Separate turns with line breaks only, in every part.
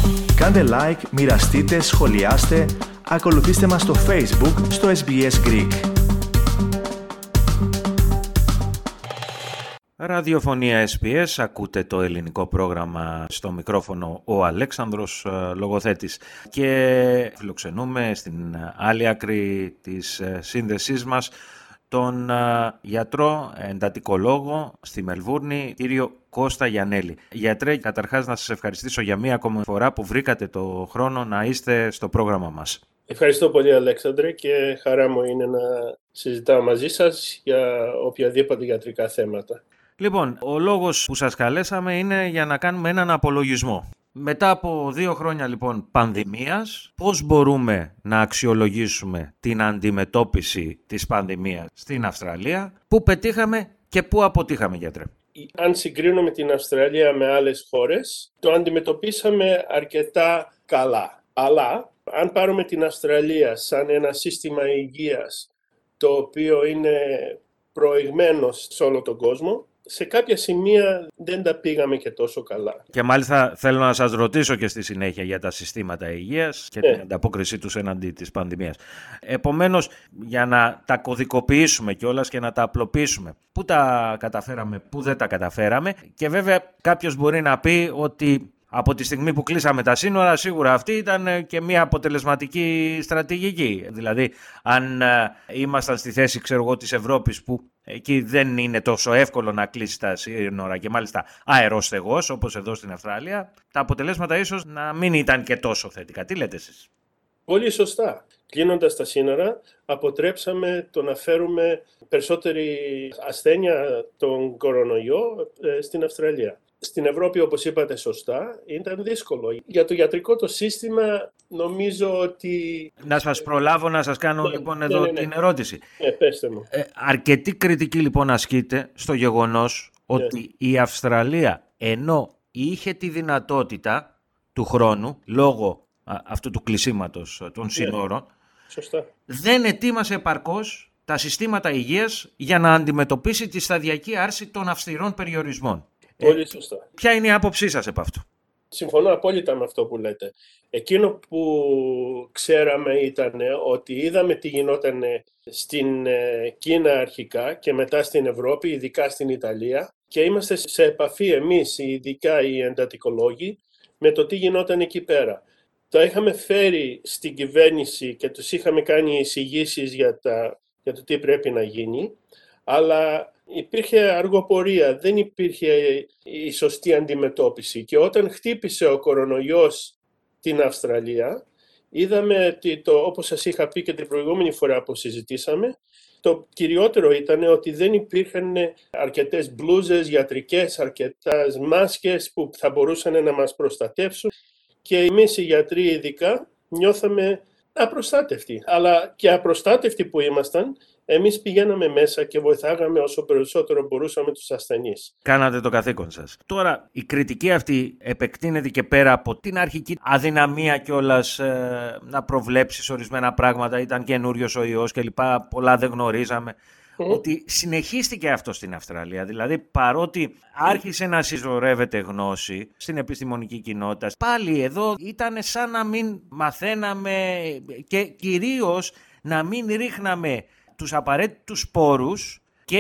Κάντε like, μοιραστείτε, σχολιάστε, ακολουθήστε μας στο Facebook, στο SBS Greek.
Ραδιοφωνία SBS, ακούτε το ελληνικό πρόγραμμα, στο μικρόφωνο ο Αλέξανδρος, λογοθέτης, και φιλοξενούμε στην άλλη άκρη της σύνδεσής μας τον γιατρό εντατικολόγο στη Μελβούρνη, κύριο Κώστα Γιαννέλη. Γιατρέ, καταρχάς να σας ευχαριστήσω για μία ακόμα φορά που βρήκατε το χρόνο να είστε στο πρόγραμμα μας.
Ευχαριστώ πολύ, Αλέξανδρε, και χαρά μου είναι να συζητάω μαζί σας για οποιαδήποτε ιατρικά θέματα.
Λοιπόν, ο λόγος που σας καλέσαμε είναι για να κάνουμε έναν απολογισμό. Μετά από 2 χρόνια λοιπόν πανδημίας, πώς μπορούμε να αξιολογήσουμε την αντιμετώπιση της πανδημίας στην Αυστραλία, πού πετύχαμε και πού αποτύχαμε, γιατρέ?
Αν συγκρίνουμε την Αυστραλία με άλλες χώρες, το αντιμετωπίσαμε αρκετά καλά. Αλλά αν πάρουμε την Αυστραλία σαν ένα σύστημα υγείας το οποίο είναι προηγμένο σε όλο τον κόσμο, σε κάποια σημεία δεν τα πήγαμε και τόσο καλά.
Και μάλιστα θέλω να σας ρωτήσω και στη συνέχεια για τα συστήματα υγείας και την ανταπόκρισή τους έναντι της πανδημίας. Επομένως, για να τα κωδικοποιήσουμε κιόλας και να τα απλοποιήσουμε, πού τα καταφέραμε, πού δεν τα καταφέραμε, και βέβαια κάποιος μπορεί να πει ότι από τη στιγμή που κλείσαμε τα σύνορα, σίγουρα αυτή ήταν και μια αποτελεσματική στρατηγική. Δηλαδή, αν ήμασταν στη θέση, της Ευρώπης, που εκεί δεν είναι τόσο εύκολο να κλείσει τα σύνορα και μάλιστα αεροστεγός, όπως εδώ στην Αυστραλία, τα αποτελέσματα ίσως να μην ήταν και τόσο θετικά. Τι λέτε εσείς?
Πολύ σωστά. Κλείνοντας τα σύνορα, αποτρέψαμε το να φέρουμε περισσότερη ασθένεια, τον κορονοϊό, στην Αυστραλία. Στην Ευρώπη, όπως είπατε σωστά, ήταν δύσκολο. Για το ιατρικό το σύστημα νομίζω ότι...
Να σας προλάβω να σας κάνω λοιπόν εδώ την ερώτηση.
Πέστε μου.
Αρκετή κριτική λοιπόν ασκείται στο γεγονός ότι η Αυστραλία, ενώ είχε τη δυνατότητα του χρόνου, λόγω αυτού του κλεισίματος των σύνορων,
σωστά,
δεν ετοίμασε επαρκώς τα συστήματα υγείας για να αντιμετωπίσει τη σταδιακή άρση των αυστηρών περιορισμών.
Πολύ σωστά.
Ποια είναι η άποψή σας επ' αυτού?
Συμφωνώ απόλυτα με αυτό που λέτε. Εκείνο που ξέραμε ήταν ότι είδαμε τι γινόταν στην Κίνα αρχικά και μετά στην Ευρώπη, ειδικά στην Ιταλία, και είμαστε σε επαφή εμείς, ειδικά οι εντατικολόγοι, με το τι γινόταν εκεί πέρα. Τα είχαμε φέρει στην κυβέρνηση και τους είχαμε κάνει εισηγήσεις για το τι πρέπει να γίνει, αλλά υπήρχε αργοπορία, δεν υπήρχε η σωστή αντιμετώπιση, και όταν χτύπησε ο κορονοϊός την Αυστραλία, είδαμε ότι όπως σας είχα πει και την προηγούμενη φορά που συζητήσαμε, το κυριότερο ήταν ότι δεν υπήρχαν αρκετές μπλούζες ιατρικές, αρκετές μάσκες που θα μπορούσαν να μας προστατεύσουν, και εμείς οι γιατροί ειδικά νιώθαμε απροστάτευτοι. Αλλά και απροστάτευτοι που ήμασταν, εμείς πηγαίναμε μέσα και βοηθάγαμε όσο περισσότερο μπορούσαμε τους ασθενείς.
Κάνατε το καθήκον σας. Τώρα, η κριτική αυτή επεκτείνεται και πέρα από την αρχική αδυναμία κιόλας να προβλέψεις ορισμένα πράγματα, ήταν καινούριος ο ιός κλπ. Πολλά δεν γνωρίζαμε. Ότι συνεχίστηκε αυτό στην Αυστραλία. Δηλαδή, παρότι άρχισε να συσσωρεύεται γνώση στην επιστημονική κοινότητα, πάλι εδώ ήταν σαν να μην μαθαίναμε και κυρίως να μην ρίχναμε τους απαραίτητους πόρους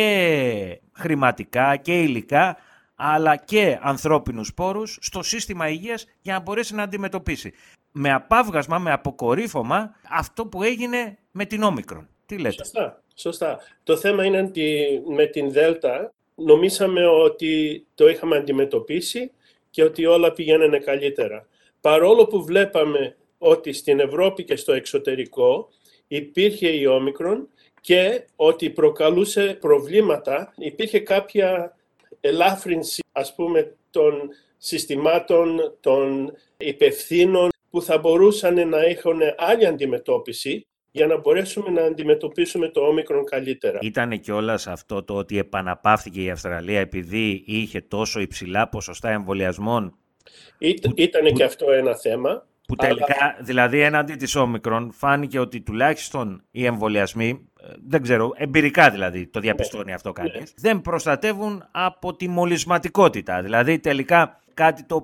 και χρηματικά και υλικά, αλλά και ανθρώπινους πόρους στο σύστημα υγείας για να μπορέσει να αντιμετωπίσει με απάβγασμα, με αποκορύφωμα αυτό που έγινε με την Όμικρον. Τι λέτε?
Σωστά. Το θέμα είναι ότι με την Δέλτα νομίσαμε ότι το είχαμε αντιμετωπίσει και ότι όλα πηγαίνανε καλύτερα. Παρόλο που βλέπαμε ότι στην Ευρώπη και στο εξωτερικό υπήρχε η Όμικρον και ότι προκαλούσε προβλήματα, υπήρχε κάποια ελάφρυνση, των συστημάτων, των υπευθύνων που θα μπορούσαν να έχουν άλλη αντιμετώπιση για να μπορέσουμε να αντιμετωπίσουμε το Όμικρον καλύτερα.
Ήτανε κιόλας αυτό το ότι επαναπαύθηκε η Αυστραλία επειδή είχε τόσο υψηλά ποσοστά εμβολιασμών?
Ήτανε και αυτό ένα θέμα.
Που τελικά, δηλαδή έναντι της Όμικρον, φάνηκε ότι τουλάχιστον οι εμβολιασμοί, δεν ξέρω, εμπειρικά δηλαδή το διαπιστώνει αυτό κανείς, δεν προστατεύουν από τη μολυσματικότητα. Δηλαδή τελικά κάτι το οποίο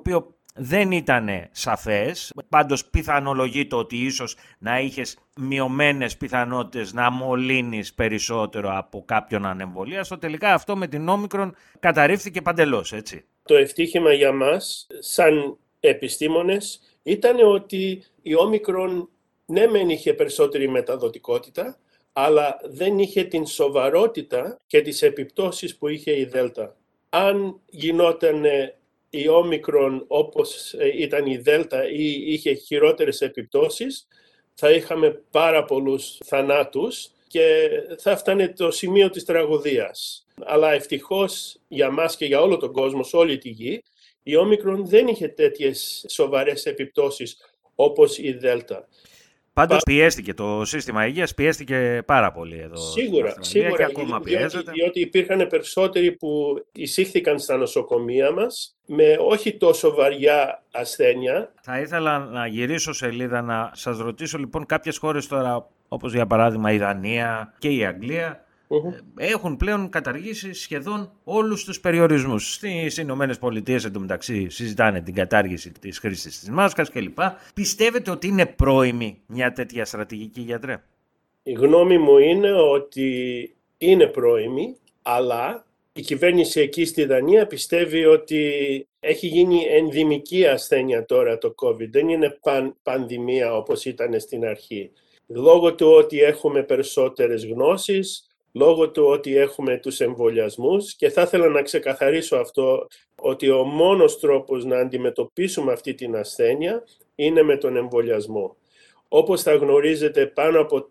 δεν ήταν σαφές. Πάντως πιθανολογείται ότι ίσως να είχες μειωμένες πιθανότητες να μολύνεις περισσότερο από κάποιον ανεμβολίαστο. Τελικά αυτό με την Όμικρον καταρρίφθηκε παντελώς, έτσι.
Το ευτύχημα για μας, σαν επιστήμονες, ήταν ότι η Όμικρον ναι μεν είχε περισσότερη μεταδοτικότητα, αλλά δεν είχε την σοβαρότητα και τις επιπτώσεις που είχε η Δέλτα. Αν γινόταν η Όμικρον όπως ήταν η Δέλτα ή είχε χειρότερες επιπτώσεις, θα είχαμε πάρα πολλούς θανάτους και θα φτάνε το σημείο της τραγωδίας. Αλλά ευτυχώς για μας και για όλο τον κόσμο, σε όλη τη γη, η Όμικρον δεν είχε τέτοιες σοβαρές επιπτώσεις όπως η Δέλτα.
Πάντως πιέστηκε το σύστημα υγείας, πιέστηκε πάρα πολύ εδώ.
Σίγουρα,
και ακόμα πιέζεται.
διότι υπήρχαν περισσότεροι που εισήχθηκαν στα νοσοκομεία μας με όχι τόσο βαριά ασθένεια.
Θα ήθελα να γυρίσω σελίδα να σας ρωτήσω λοιπόν κάποιες χώρες τώρα, όπως για παράδειγμα η Δανία και η Αγγλία, έχουν πλέον καταργήσει σχεδόν όλους τους περιορισμούς. Στις Ηνωμένες Πολιτείες εντωμεταξύ συζητάνε την κατάργηση της χρήσης της μάσκας κλπ. Πιστεύετε ότι είναι πρόημη μια τέτοια στρατηγική, γιατρέ?
Η γνώμη μου είναι ότι είναι πρόημη, αλλά η κυβέρνηση εκεί στη Δανία πιστεύει ότι έχει γίνει ενδημική ασθένεια τώρα το COVID. Δεν είναι πανδημία όπως ήταν στην αρχή. Λόγω του ότι έχουμε περισσότερες γνώσεις, λόγω του ότι έχουμε τους εμβολιασμούς, και θα ήθελα να ξεκαθαρίσω αυτό, ότι ο μόνος τρόπος να αντιμετωπίσουμε αυτή την ασθένεια είναι με τον εμβολιασμό. Όπως θα γνωρίζετε, πάνω από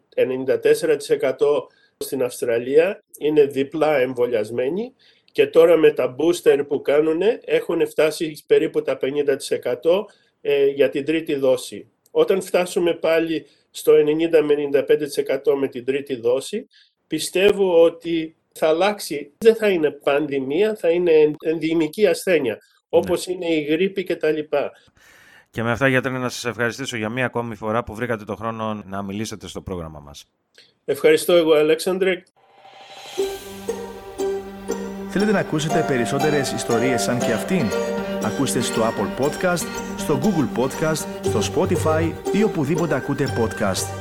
94% στην Αυστραλία είναι διπλά εμβολιασμένοι και τώρα με τα booster που κάνουν έχουν φτάσει περίπου τα 50% για την τρίτη δόση. Όταν φτάσουμε πάλι στο 90 με 95% με την τρίτη δόση, πιστεύω ότι θα αλλάξει. Δεν θα είναι πανδημία, θα είναι ενδημική ασθένεια, όπως είναι η γρίπη κτλ.
Και με αυτά, γιατρέ, να σας ευχαριστήσω για μία ακόμη φορά που βρήκατε το χρόνο να μιλήσετε στο πρόγραμμα μας.
Ευχαριστώ εγώ, Αλέξανδρε.
Θέλετε να ακούσετε περισσότερες ιστορίες σαν και αυτήν? Ακούστε στο Apple Podcast, στο Google Podcast, στο Spotify ή οπουδήποτε ακούτε podcast.